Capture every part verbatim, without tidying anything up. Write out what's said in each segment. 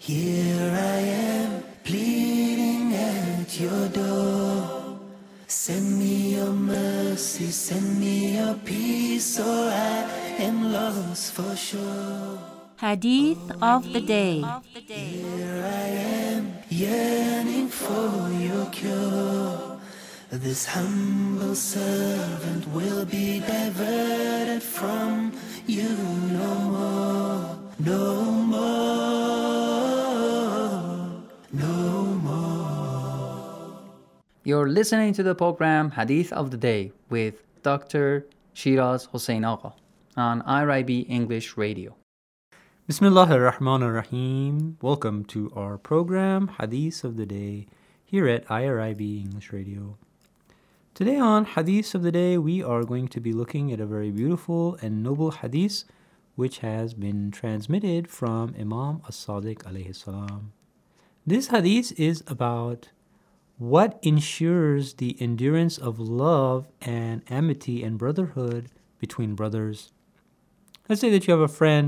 Here I am, pleading at your door. Send me your mercy, send me your peace, or I am lost for sure. Hadith of the Day. Here I am, yearning for your cure. This humble servant will be diverted from you no more, no more, no more. You're listening to the program Hadith of the Day with Doctor Shiraz Hossein Agha on I R I B English Radio. Bismillahir Rahmanir Rahim. Welcome to our program Hadith of the Day here at I R I B English Radio. Today on Hadith of the Day, we are going to be looking at a very beautiful and noble hadith which has been transmitted from Imam As-Sadiq alayhi salam. This hadith is about what ensures the endurance of love and amity and brotherhood between brothers. Let's say that you have a friend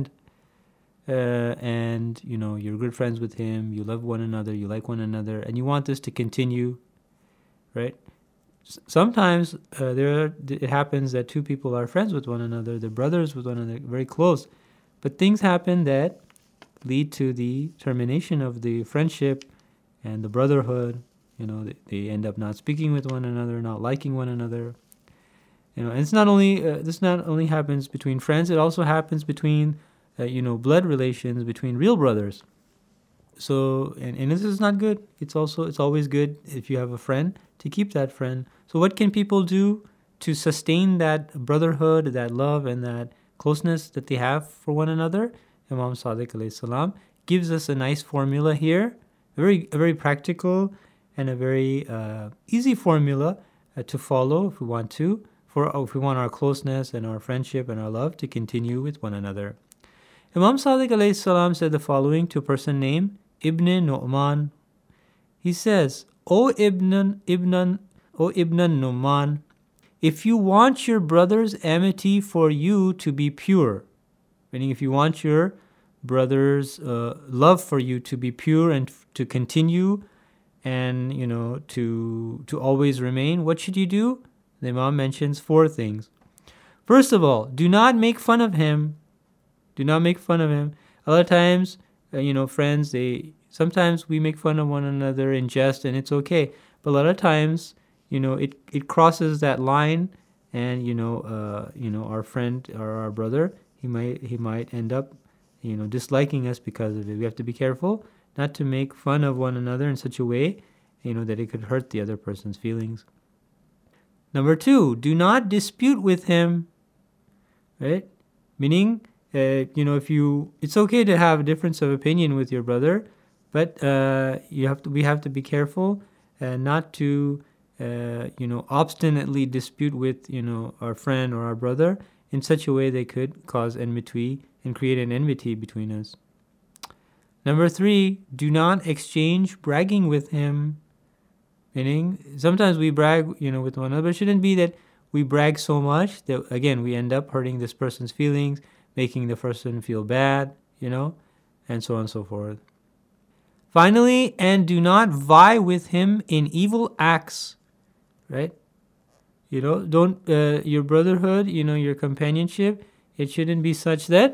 uh, and you know you're good friends with him, you love one another, you like one another, and you want this to continue, right? Sometimes uh, there are, it happens that two people are friends with one another, they're brothers with one another, very close. But things happen that lead to the termination of the friendship and the brotherhood. You know, they, they end up not speaking with one another, not liking one another. You know, and it's not only uh, this not only happens between friends; it also happens between uh, you know blood relations between real brothers. So, and, and this is not good. It's also it's always good if you have a friend to keep that friend. So what can people do to sustain that brotherhood, that love, and that closeness that they have for one another? Imam Sadiq alayhi salam gives us a nice formula here, a very, a very practical and a very uh, easy formula uh, to follow if we want to, for if we want our closeness and our friendship and our love to continue with one another. Imam Sadiq alayhi salam said the following to a person named Ibn Nu'man. He says, O Ibn, Ibn, O Ibn Nu'man, if you want your brother's amity for you to be pure, meaning if you want your brother's uh, love for you to be pure and f- to continue and, you know, to to always remain, what should you do? The Imam mentions four things. First of all, do not make fun of him. Do not make fun of him. A lot of times, uh, you know, friends, they sometimes we make fun of one another in jest, and it's okay. But a lot of times, you know, it, it crosses that line, and you know, uh, you know, our friend or our brother, he might he might end up, you know, disliking us because of it. We have to be careful not to make fun of one another in such a way, you know, that it could hurt the other person's feelings. Number two, do not dispute with him, right? Meaning, uh, you know, if you, it's okay to have a difference of opinion with your brother, but uh, you have to, we have to be careful uh, not to, uh, you know, obstinately dispute with, you know, our friend or our brother in such a way they could cause enmity and create an enmity between us. Number three, do not exchange bragging with him. Meaning, sometimes we brag, you know, with one another, but it shouldn't be that we brag so much that, again, we end up hurting this person's feelings, making the person feel bad, you know, and so on and so forth. Finally, and do not vie with him in evil acts, right? You know, don't, uh, your brotherhood, you know, your companionship, it shouldn't be such that,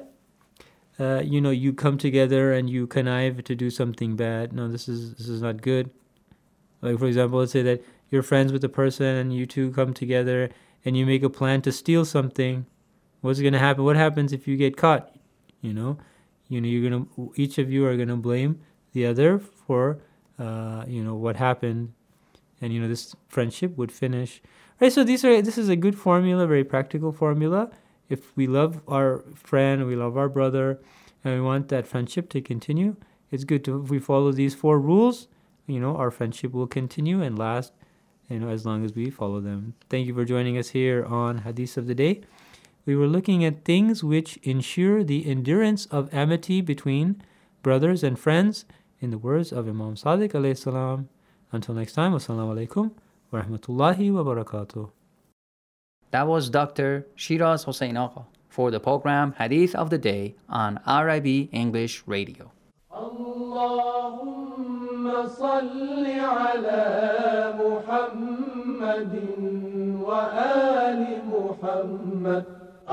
uh, you know, you come together and you connive to do something bad. No, this is this is not good. Like, for example, let's say that you're friends with a person and you two come together and you make a plan to steal something. What's going to happen? What happens if you get caught? You know, you know, you're going to, each of you are going to blame the other for, uh, you know, what happened. And, you know, this friendship would finish. Right, so these are, this is a good formula, very practical formula. If we love our friend, we love our brother, and we want that friendship to continue, it's good to, if we follow these four rules, you know, our friendship will continue and last, you know, as long as we follow them. Thank you for joining us here on Hadith of the Day. We were looking at things which ensure the endurance of amity between brothers and friends in the words of Imam Sadiq alayhi salam. Until next time, wassalamu alaikum wa rahmatullahi wa barakatuh. That was Doctor Shiraz Hossein Agha for the program Hadith of the Day on I R I B English Radio. Allah. اللهم صل على محمد وآل محمد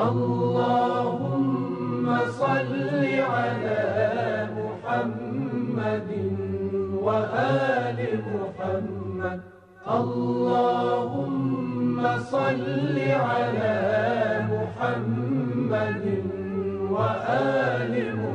اللهم صل على محمد وآل محمد اللهم صل على محمد وآل محمد